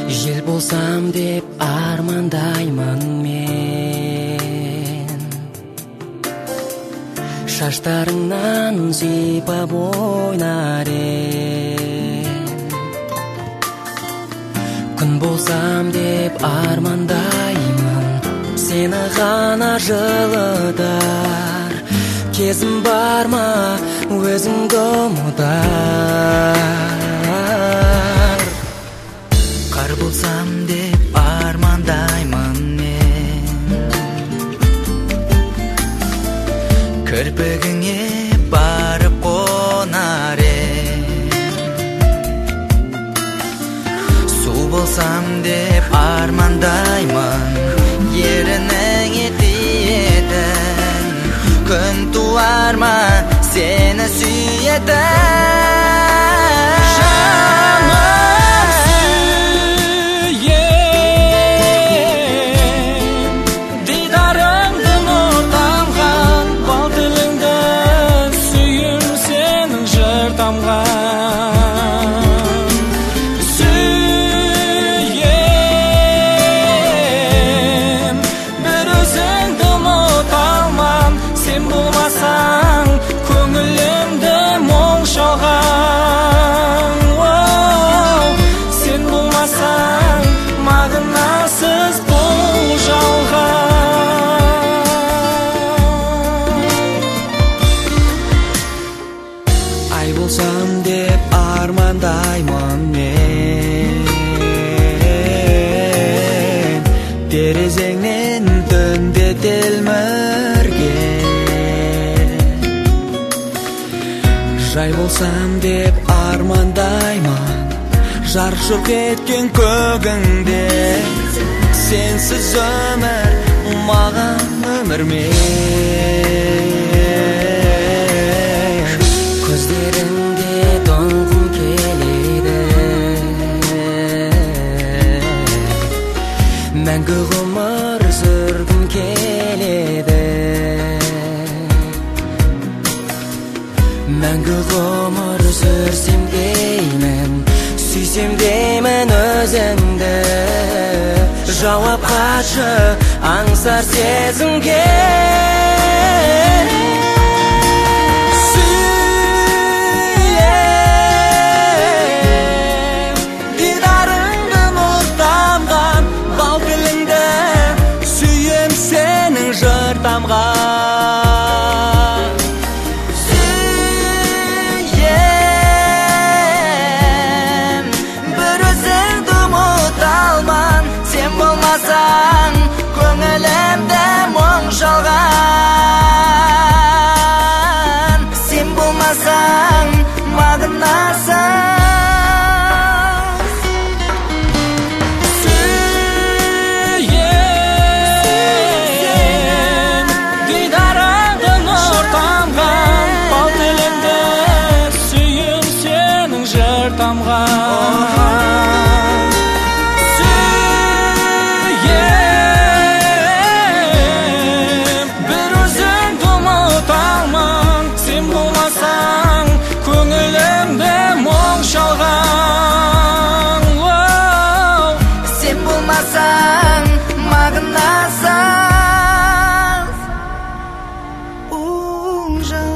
Жел болсам деп армандаймын мен, шаштарыңнан сипап ойнар ем. Күн болсам деп армандаймын, сені ғана жылытар. Кезім бар ма өзіңді ұмытар. Қар болсам деп армандаймын мен, кірпігіңе барып қонар ем. Су болсам деп армандаймын, ерініңе тиетін. Күн туар ма сені сүйетін. Ай болсам деп армандаймын мен, терезеңнен түнде телмірген. Жай болсам деп армандаймын, жарық жоқ еткен көгіңде. Сенсіз өмір маған өмір ме. Көздеріңде тоңғым келеді, мәңгі ғұмыр сүргім келеді. Мәңгі ғұмыр сүрсем деймін, сүйсем деймін өзіңді. Жауап қатшы аңсар сезімге. Bir özіңді ұмыталман, сен болмасаң көңілімде мұң шалған. Сен болмасаң мағынасыз. Bir özіңді ұмыталман, сен болмасаң көңілімде мұң шалған. Сен болмасаң мағынасыз.